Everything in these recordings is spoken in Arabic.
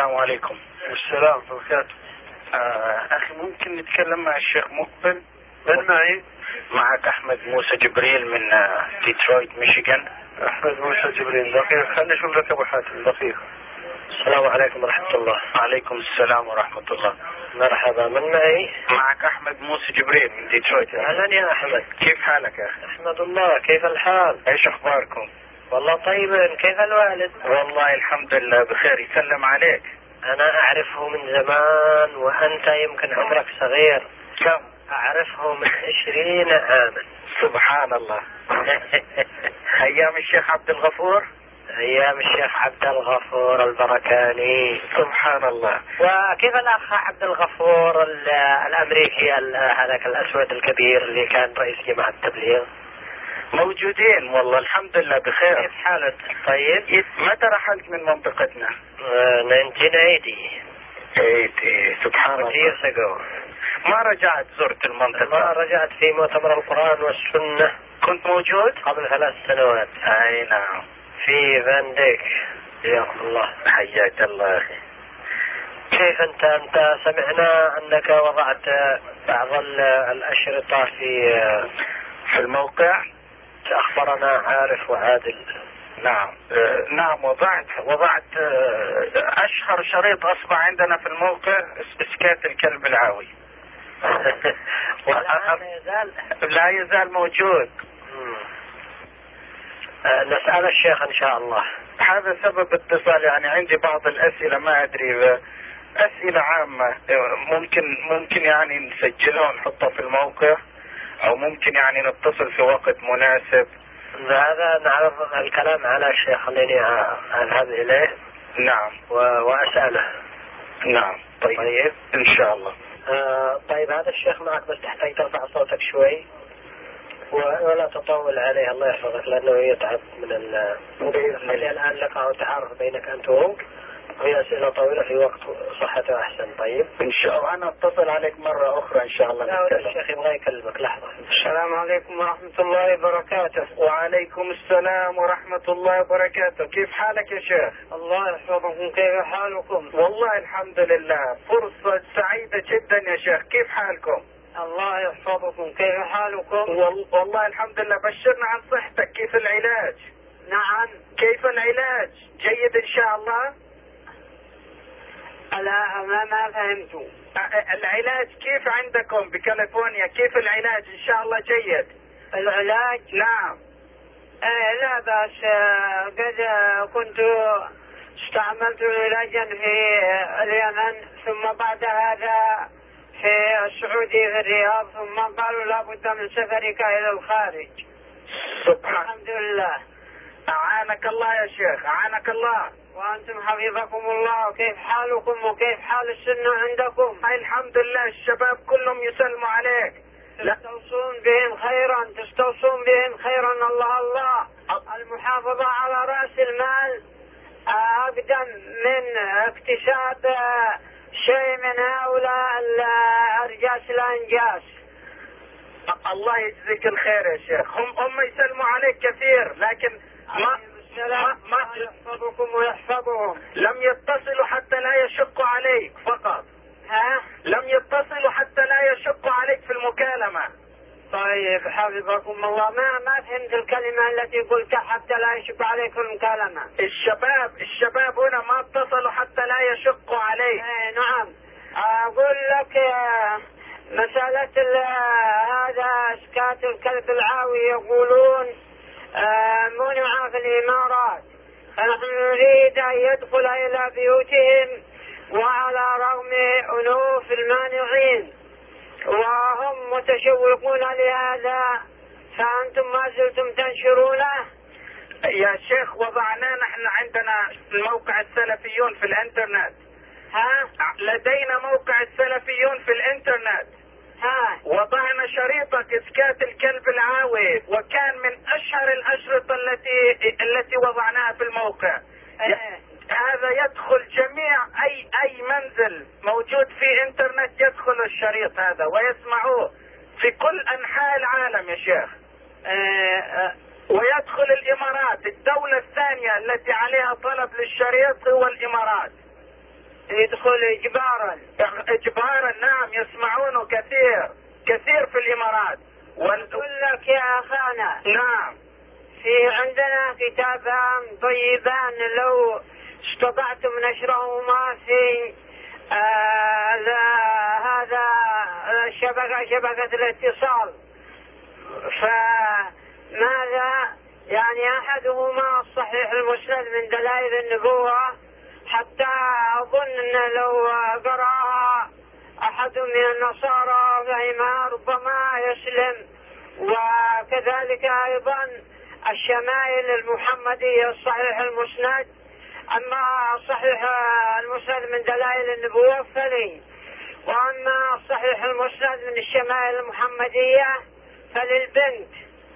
السلام عليكم. السلام وبركاته. أخي ممكن نتكلم مع الشيخ مقبل؟ من معي؟ معك أحمد موسى جبريل من ديترويت ميشيغان. أحمد موسى جبريل، دقيقة خلني أشوف لك أبو حاتم، دقيقة. السلام عليكم ورحمة الله. وعليكم السلام ورحمة الله. مرحبا، من معي؟ معك أحمد موسى جبريل من ديترويت. أهلا يا أحمد، كيف حالك يا أخي؟ أحمد الله، كيف الحال؟ إيش أخباركم؟ والله طيب، كيف الوالد؟ والله الحمد لله بخير، يسلم عليك. أنا أعرفه من زمان وأنت يمكن عمرك صغير. كم؟ أعرفه من 20 عاما. سبحان الله. أيام الشيخ عبد الغفور؟ أيام الشيخ عبد الغفور البركاني. سبحان الله. وكيف الأخ عبد الغفور الأمريكي هذاك الأسود الكبير اللي كان رئيس جماعة التبليغ؟ موجودين والله الحمد لله بخير. كيف حالك؟ طيب. متى رحلت من منطقتنا؟ 1980. سبحان الله. years ago. ما رجعت زرت المنطقة؟ ما رجعت في مؤتمر القرآن والسنة. كنت موجود؟ قبل 3 سنوات. أي نعم. في فان ديك. حياك الله. حياك الله أخي. كيف أنت سمعنا أنك وضعت بعض الأشرطة في الموقع؟ أخبرنا عارف وعادل. نعم. نعم وضعت أشهر شريط أصبح عندنا في الموقع إسكات الكلب العاوي. لا يزال موجود. نسأل الشيخ إن شاء الله. هذا سبب اتصال، يعني عندي بعض الأسئلة ما أدري، أسئلة عامة ممكن يعني نسجلها ونحطها في الموقع، أو ممكن يعني نتصل في وقت مناسب. هذا نعرض الكلام على الشيخ، خليني أذهب إليه. نعم. وأسأله. نعم. طيب إن شاء الله. طيب هذا الشيخ معك، بس تحتاج ترفع صوتك شوي ولا تطول عليه، الله يحفظك، لأنه يتعب من خلي الآن لقاء تعارف بينك أنت وهو، وهي أسئلة طويلة في وقت صحته أحسن. طيب إن شاء الله أنا أتصل عليك مرة أخرى إن شاء الله. لا الشيخ يبغى يكلمك لحظة. السلام عليكم ورحمة الله وبركاته. وعليكم السلام ورحمة الله وبركاته. كيف حالك يا شيخ؟ الله يحفظكم، كيف حالكم؟ والله الحمد لله، فرصة سعيدة جدا يا شيخ. كيف حالكم؟ الله يحفظكم، كيف حالكم؟ والله الحمد لله. بشرنا عن صحتك، كيف العلاج؟ نعم. كيف العلاج؟ جيد إن شاء الله؟ لا ما فهمت. العلاج كيف عندكم بكاليفورنيا؟ كيف العلاج؟ إن شاء الله جيد. العلاج؟ نعم. لا بس قد كنت استعملت علاجا في اليمن، ثم بعد هذا في السعودية في الرياض، ثم قالوا لا بد من سفرك إلى الخارج. سبحان. الحمد لله. أعانك الله يا شيخ، أعانك الله. وأنتم حفظكم الله، كيف حالكم وكيف حال السنة عندكم؟ الحمد لله، الشباب كلهم يسلموا عليك. تستوصون بهم خيرا. الله المحافظة على رأس المال أقدم من اكتساب شيء من هؤلاء الأرجاس الأنجاس. الله يجزيك الخير يا شيخ. هم يسلموا عليك كثير، لكن ما يحفظكم ويحفظهم. لم يتصلوا حتى لا يشقوا عليك فقط. لم يتصلوا حتى لا يشقوا عليك في المكالمة. طيب حفظكم الله. ما فهمت الكلمة التي قلتها، حتى لا يشق عليك في المكالمة. الشباب هنا ما اتصلوا حتى لا يشقوا عليك. نعم. أقول لك مسألة هذا اسكات الكلب العاوي، يقولون منع في الإمارات، فنحن نريد أن يدخل إلى بيوتهم، وعلى رغم أنوف المانعين وهم متشوقون لهذا، فأنتم ما زلتم تنشرونه. يا شيخ وضعناه نحن، عندنا موقع السلفيون في الانترنت. لدينا موقع السلفيون في الانترنت. وضعنا شريطة اسكات الكلب العاوي، وكان من اشهر الاشرطة التي وضعناها في الموقع. هذا يدخل جميع اي منزل موجود في انترنت، يدخل الشريط هذا ويسمعوه في كل انحاء العالم يا شيخ. ويدخل الامارات. الدولة الثانية التي عليها طلب للشريط هو الامارات. يدخل إجبارا. إجبارا نعم، يسمعونه كثير في الإمارات. أقول لك يا أخانا نعم، في عندنا كتابان طيبان لو استطعتم نشرهما في هذا شبكة الاتصال، فماذا يعني أحدهما الصحيح المسند من دلائل النبوة، حتى أظن أن لو قرأها أحد من النصارى فهمها ربما يسلم. وكذلك أيضا الشمائل المحمدية الصحيح المسند. أما الصحيح المسند من دلائل النبوة فلي، وأما الصحيح المسند من الشمائل المحمدية فللبنت.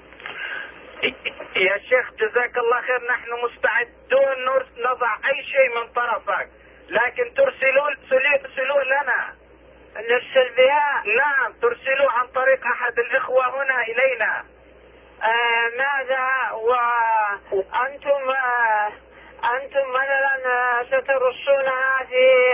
يا شيخ جزاك الله خير، نحن مستعدون نضع أي شيء من طرفك، لكن ترسلوا لنا. نرسل بها؟ نعم، ترسلوا عن طريق أحد الإخوة هنا إلينا. ماذا وأنتم مثلا سترسونها في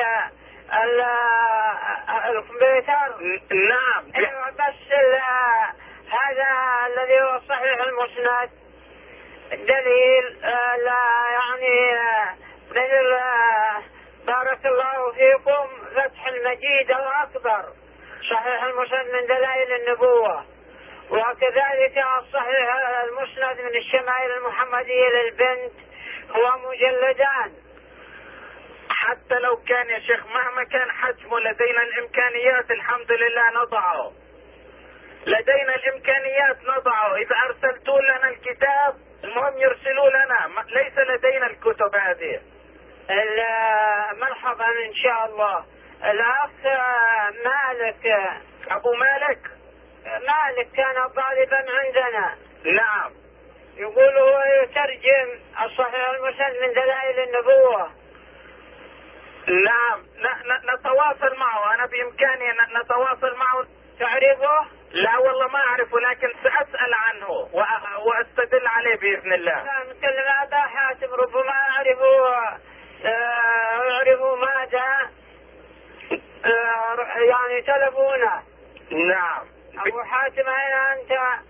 الكمبيوتر؟ نعم. ايوه، بس هذا الذي هو صحيح المسند دليل لا يعني من بارك الله فيكم فتح المجيد الأكبر، صحيح المسند من دلائل النبوة. وكذلك الصحيح المسند من الشمائل المحمدية للبنت هو مجلدان. حتى لو كان يا شيخ مهما كان حجمه لدينا الإمكانيات الحمد لله نضعه، لدينا الإمكانيات نضعه. إذا أرسلتوا لنا الكتاب المهم يرسلوا لنا، ليس لدينا الكتب هذه. مرحبا إن شاء الله. الأخ مالك، أبو مالك كان طالبا عندنا. نعم. يقول هو يترجم الصحيح المسند من دلائل النبوة. نعم، نتواصل معه، أنا بإمكاني نتواصل معه. تعرفه؟ لا والله ما أعرفه، لكن سأسأل عنه وأستدل عليه بإذن الله. لا، مثل هذا حاتم ربما يعرفوا ماذا يعني تلفونه. نعم. أبو حاتم أين أنت؟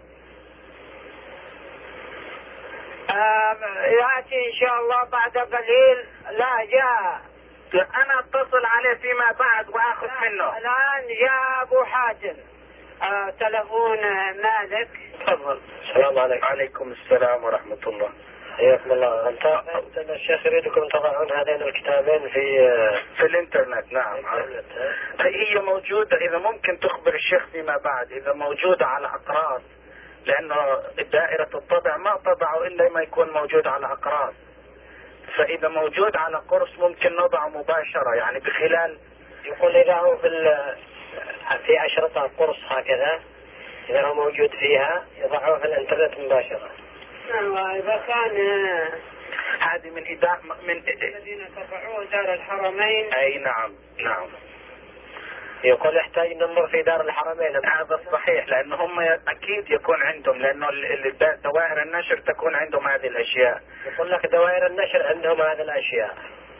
يأتي إن شاء الله بعد قليل. لا جاء، أنا أتصل عليه فيما بعد وأخذ منه. الآن جاء أبو حاتم. تلفون مالك. تفضل. السلام عليكم. عليكم السلام ورحمة الله. حياكم الله. أنت الشيخ يريدكم تضعون هذين الكتابين في الإنترنت. نعم. هي موجودة، إذا ممكن تخبر الشيخ فيما بعد إذا موجودة على أقراص، لأنه دائرة الطبع ما طبعه إلا ما يكون موجود على أقراص، فإذا موجود على قرص ممكن نضعه مباشرة، يعني بخلال. يقول إذا هو في أشرطة قرص هكذا، إذا هو موجود فيها يضعوه في الإنترنت مباشرة. إذا كان هذه من الذين تبعوه دار الحرمين. أي نعم. يقول يحتاج ننظر في دار الحرمين. هذا الصحيح، لأن هم أكيد يكون عندهم، لأنه دوائر النشر تكون عندهم هذه الأشياء. يقول لك دوائر النشر عندهم هذه الأشياء.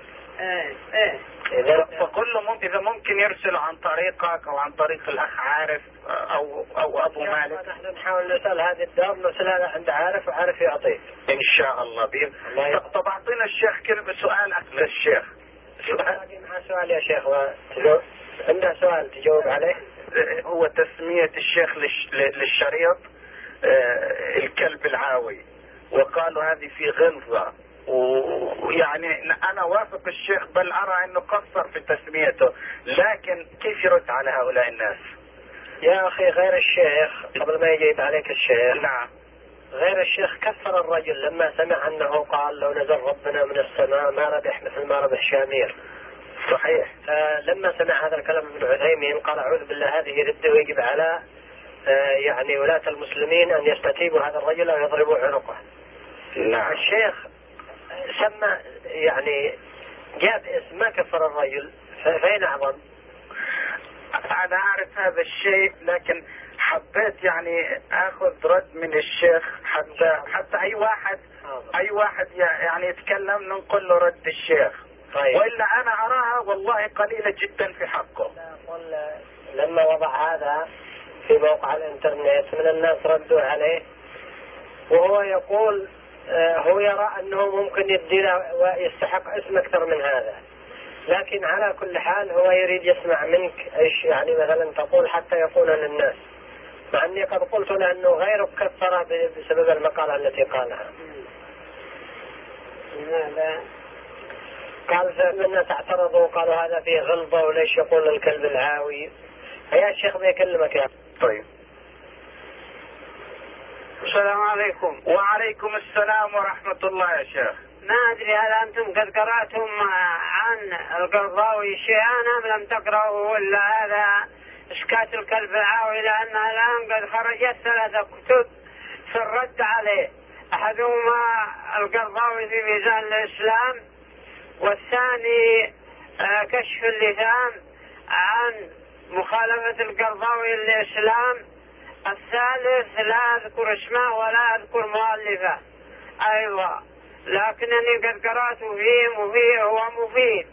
إذا ممكن يرسلوا عن طريقك أو عن طريق الأخ عارف أو أبو مالك. نحن نحاول نسأل هذه الدار، نسألها عند عارف وعارف يعطيك إن شاء الله. طب أعطينا الشيخ كلمة سؤال أكثر. الشيخ سؤال يا شيخ، عنده سؤال تجاوب عليه. هو تسمية الشيخ للشريط الكلب العاوي، وقالوا هذه في غلظة، ويعني أنا وافق الشيخ، بل أرى أنه قصر في تسميته، لكن كيف يرد على هؤلاء الناس؟ يا أخي غير الشيخ، قبل ما يجيب عليك الشيخ، نعم، غير الشيخ كفر الرجل لما سمع أنه قال لو نزل ربنا من السماء ما ربح مثل ما ربح شامير. صحيح. لما سمع هذا الكلام ابن عثيمين قال أعوذ بالله، هذه رده، ويجب على يعني ولاة المسلمين أن يستتيبوا هذا الرجل أو يضربوا عنقه. نعم. الشيخ سمى يعني جاب اسم، ما كفر الرجل، فين أعظم؟ أنا أعرف هذا الشيء، لكن حبيت يعني أخذ رد من الشيخ حتى أي واحد يعني يتكلم ننقل له رد الشيخ. طيب. وإلا أنا أراها والله قليلة جدا في حقه. أقول لما وضع هذا في موقع الإنترنت من الناس ردوا عليه، وهو يقول هو يرى أنه ممكن يدينا ويستحق اسم أكثر من هذا، لكن على كل حال هو يريد يسمع منك إيش يعني مثلا تقول حتى يقول للناس، مع أني قد قلت له أنه غيرك كفر بسبب المقالة التي قالها. لماذا؟ قال فالناس اعترضوا وقالوا هذا فيه غلظة وليش يقول الكلب العاوي. يا شيخ بيكلمك يا. طيب. السلام عليكم. وعليكم السلام ورحمة الله يا شيخ. ما أدري هل أنتم قد قرأتم عن القرضاوي شيئا أم لم تقرأوا، ولا هذا إسكات الكلب العاوي؟ لأنها الآن قد خرجت 3 كتب في الرد عليه، أحدهما القرضاوي في ميزان الإسلام، والثاني كشف اللثام عن مخالفة القرضاوي للإسلام، الثالث لا أذكر اسمه ولا أذكر مؤلفه أيضا، لكنني قد قرأت فيه هو مفيد.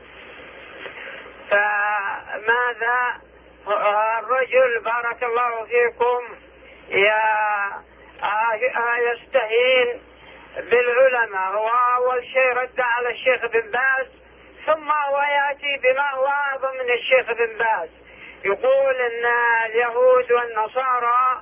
فماذا الرجل بارك الله فيكم يستهين بالعلماء؟ هو أول شيء رد على الشيخ بن باز، ثم هو يأتي بما هو أعظم من الشيخ بن باز، يقول أن اليهود والنصارى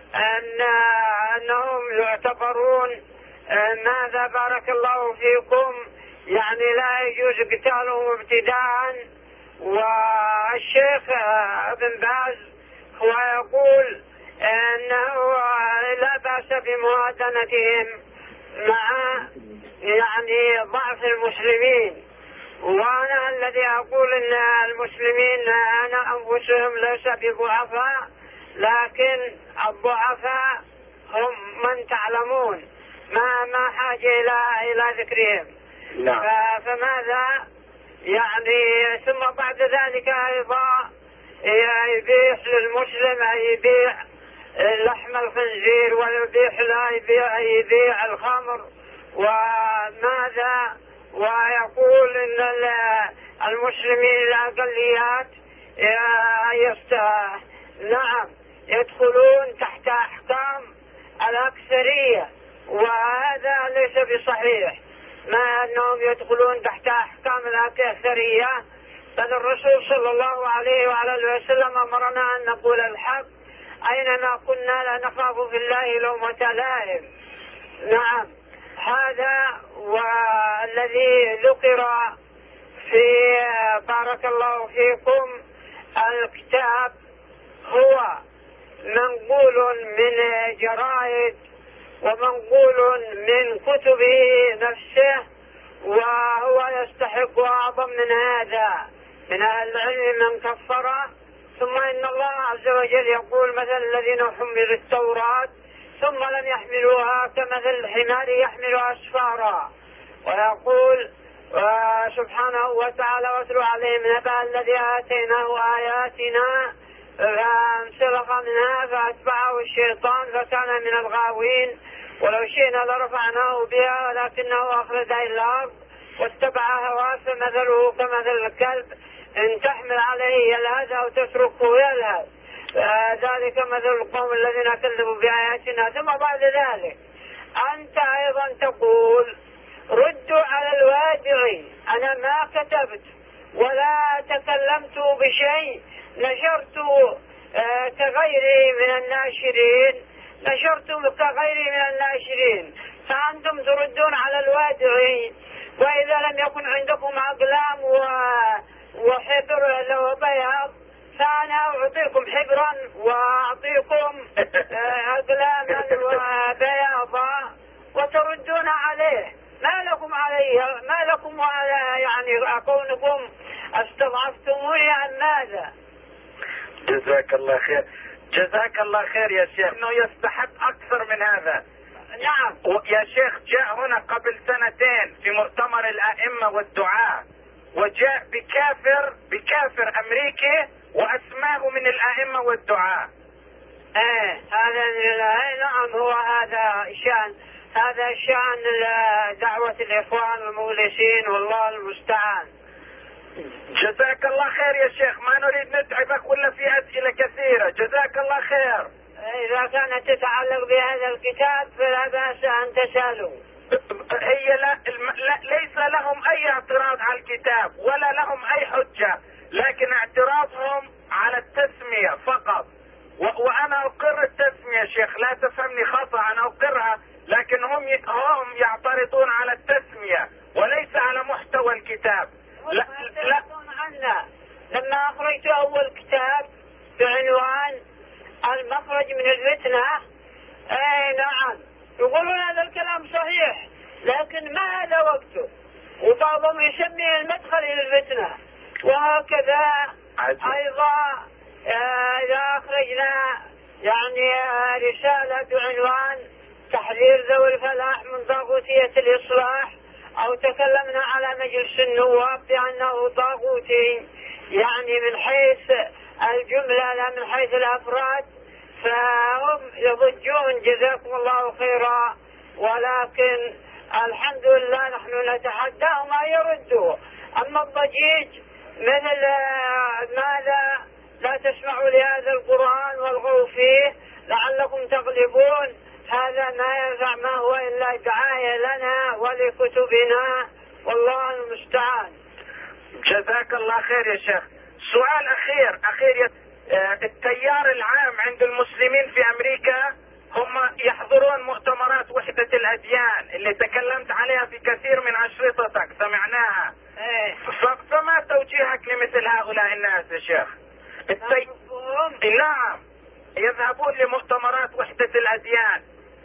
أنهم يعتبرون ماذا بارك الله فيكم يعني لا يجوز قتالهم ابتداء. والشيخ ابن باز هو يقول أنه لا بأس بموازنتهم مع يعني ضعف المسلمين، وأنا الذي أقول أن المسلمين أنا أنفسهم ليس بضعفاء، لكن الضعفاء هم من تعلمون ما حاجة إلى ذكرهم. نعم. فماذا يعني ثم بعد ذلك أيضا يبيح للمسلم يبيع لحم الخنزير ويبيح لا يبيع الخمر، وماذا ويقول ان المسلمين الأقليات نعم يدخلون تحت أحكام الأكثرية، وهذا ليس بصحيح، ما أنهم يدخلون تحت أحكام الأكثرية، بل الرسول صلى الله عليه وعلى اله وسلم أمرنا أن نقول الحق أينما كنا لا نخاف في الله لومة لائم. نعم، هذا والذي ذكر في بارك الله فيكم الكتاب هو منقول من جرائد ومنقول من كتبه نفسه، وهو يستحق أعظم من هذا من أهل العلم من كفره. ثم إن الله عز وجل يقول مثل الذين حملوا التوراة ثم لم يحملوها كمثل الحمار يحمل أسفارا، ويقول سبحانه وتعالى واتل عليهم نبأ الذي آتيناه آياتنا فانسلخ منها فأتبعه الشيطان فكان من الغاوين، ولو شئنا لرفعناه بها ولكنه أخلد إلى الأرض واتبع هواه فمثله كمثل الكلب إن تحمل عليه يلهث أو تتركه يلهث، ذلك مثل القوم الذين كذبوا بآياتنا. ثم بعد ذلك أنت أيضا تقول ردوا على الوادعي، أنا ما كتبت ولا تكلمت بشيء، نشرت كغيري من الناشرين، فأنتم تردون على الوادعي، وإذا لم يكن عندكم أقلام وحبر له بياض فأنا أعطيكم حبرا وأعطيكم أقلاما وبياضا وتردون عليه. ما لكم يعني كونكم استضعفتموني عن ماذا؟ جزاك الله خير. جزاك الله خير يا شيخ، انه يستحق اكثر من هذا. نعم يا شيخ جاء هنا قبل 2 في مؤتمر الائمة والدعاة، وجاء بكافر امريكي واسماه من الائمة والدعاة. هذا نعم هو هذا شان. هذا شأن دعوة الإخوان المولسين والله المستعان. جزاك الله خير يا شيخ، ما نريد نتعبك ولا في أسئلة كثيرة، جزاك الله خير. إذا كانت تتعلق بهذا الكتاب فلا بأس أن تسألوا. هي لا ليس لهم أي اعتراض على الكتاب ولا لهم أي حجة، لكن اعتراضهم على التسمية فقط. وأنا أقر التسمية شيخ، لا تفهمني خطأ، أنا أقرها، لكن هم يعترضون على التسمية وليس على محتوى الكتاب. لا عنا. لما أخرجت أول كتاب بعنوان المخرج من الفتنة، أي نعم يقولون هذا الكلام صحيح لكن ما هذا وقته، وبعضهم يسمي المدخل إلى الفتنة. وهكذا أيضا إذا أخرجنا يعني رسالة بعنوان تحذير ذوي الفلاح من طاغوتية الإصلاح، أو تكلمنا على مجلس النواب بأنه طاغوتي يعني من حيث الجملة لا من حيث الأفراد، فهم يضجون جزاكم الله خيرا، ولكن الحمد لله نحن نتحداهم أن يردوا. أما الضجيج مثل ماذا لا تسمعوا لهذا القرآن والغوا فيه لعلكم تغلبون، هذا ما ينفع، ما هو إلا دعاية لنا ولكتبنا والله المستعان. جزاك الله خير يا شيخ. سؤال أخير التيار العام عند المسلمين في أمريكا هم يحضرون مؤتمرات وحدة الأديان اللي تكلمت عليها في كثير من أشرطتك سمعناها. فما توجيهك لمثل هؤلاء الناس يا شيخ؟ نعم يذهبون لمؤتمرات وحدة الأديان.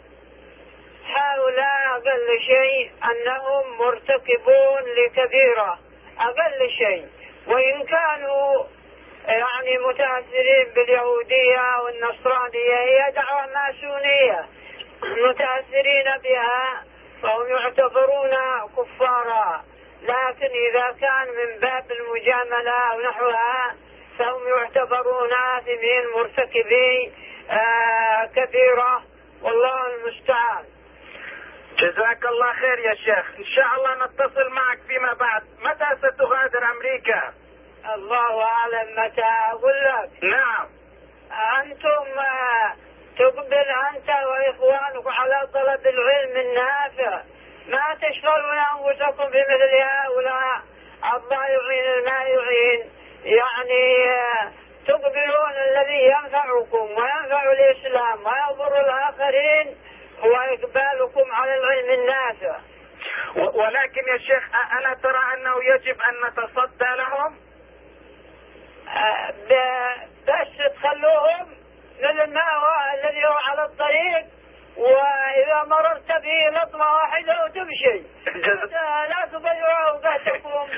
هؤلاء أقل شيء أنهم مرتكبون لكبيرة، أقل شيء، وإن كانوا يعني متأثرين باليهودية والنصرانية، هي دعوة ماسونية متأثرين بها فهم يعتبرون كفارا، لكن إذا كان من باب المجاملة أو نحوها فهم يعتبرون آثمين مرتكبي كبيرة والله المستعان. جزاك الله خير يا شيخ، إن شاء الله نتصل معك فيما بعد. متى ستغادر أمريكا؟ الله أعلم متى، أقول لك. نعم. أنتم تقبل أنت وإخوانك على طلب العلم النافع، ما تشغلون أنفسكم بمثل هؤلاء الضائعين المائعين، يعني تقبلون الذي ينفعكم وينفع الإسلام ويضر الآخرين هو إقبالكم على العلم النافع. ولكن يا شيخ ألا ترى أنه يجب أن نتصدى لهم؟ بس تخلوهم مثل ما هو الذي هو على الطريق، وإذا مررت به لطمة واحدة وتمشي. لا تضيعوا أوقاتكم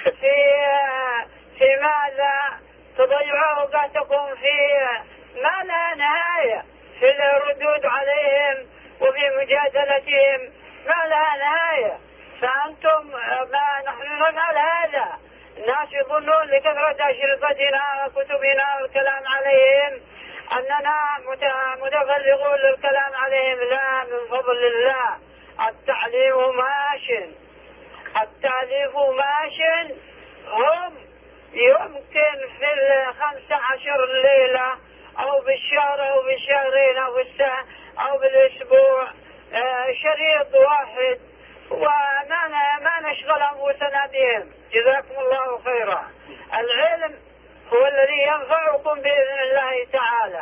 في ماذا؟ تضيعوا أوقاتكم في ما لا نهاية، في الردود عليهم وفي مجادلتهم ما لا نهاية. فأنتم ما نحن نفعل هذا، الناس يظنون لكثرة أشرطتنا وكتبنا والكلام عليهم أننا متفرغون للكلام عليهم. لا، من فضل الله التعليم ماش، التعليف ماش. هم يمكن في 15 ليلة أو بالشهر أو بالشهرين أو بالسنة أو بالأسبوع شريط واحد، وما نشغل أنفسنا بهم. جزاكم الله خيرا. العلم هو الذي ينفعكم بإذن الله تعالى.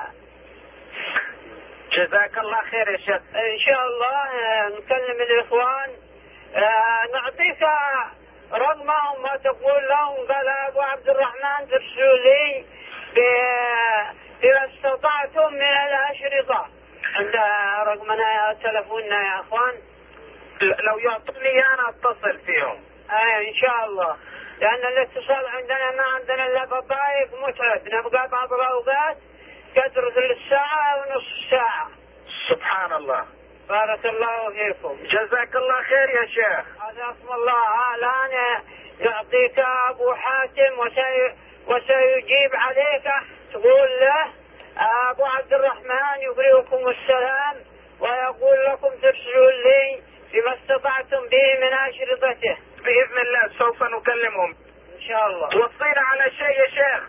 جزاك الله خير يا شيخ. إن شاء الله نكلم الإخوان، نعطيك رقمهم وتقول لهم. قال أبو عبد الرحمن ترسلوا لي إذا استطعتم من الأشرطة. عند رقمنا تلفوننا يا أخوان، لو يعطوني أنا أتصل فيهم. إن شاء الله، لأن الاتصال عندنا ما عندنا إلا بطايق متعب، نبقى بعض الأوقات قدر ثلث ساعة ونصف ساعة. سبحان الله. بارك الله فيكم. جزاك الله خير يا شيخ. جزاكم الله. الآن يعطيك أبو حاتم وسيجيب عليك، تقول له أبو عبد الرحمن يقرئكم السلام ويقول لكم ترسلوا لي فيما استطعتم به من أشرطته. بإذن الله سوف نكلمهم إن شاء الله. توصينا على شيء يا شيخ.